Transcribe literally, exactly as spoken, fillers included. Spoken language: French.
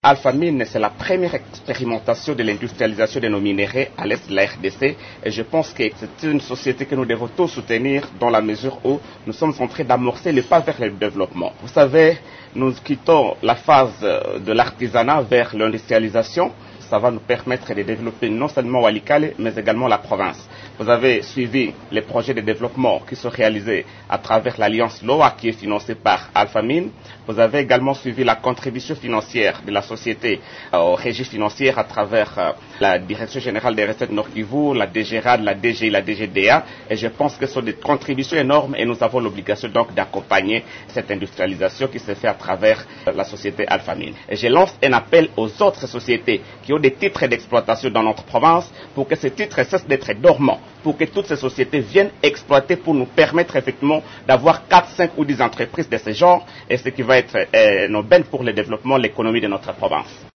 Alpha Mine, c'est la première expérimentation de l'industrialisation de nos minéraux à l'est de la R D C et je pense que c'est une société que nous devons tous soutenir dans la mesure où nous sommes en train d'amorcer le pas vers le développement. Vous savez, nous quittons la phase de l'artisanat vers l'industrialisation. Ça va nous permettre de développer non seulement Walikale, mais également la province. Vous avez suivi les projets de développement qui sont réalisés à travers l'Alliance L O A qui est financée par Alpha Mine. Vous avez également suivi la contribution financière de la société euh, aux régies financières à travers euh, la Direction Générale des Recettes Nord Kivu, la D G R A D, la D G I, la D G D A. Et je pense que ce sont des contributions énormes et nous avons l'obligation donc d'accompagner cette industrialisation qui se fait à travers euh, la société Alpha Mine. Et je lance un appel aux autres sociétés qui ont des titres d'exploitation dans notre province pour que ces titres cessent d'être dormants, pour que toutes ces sociétés viennent exploiter pour nous permettre effectivement d'avoir quatre, cinq ou dix entreprises de ce genre et ce qui va être euh, une aubaine pour le développement, l'économie de notre province.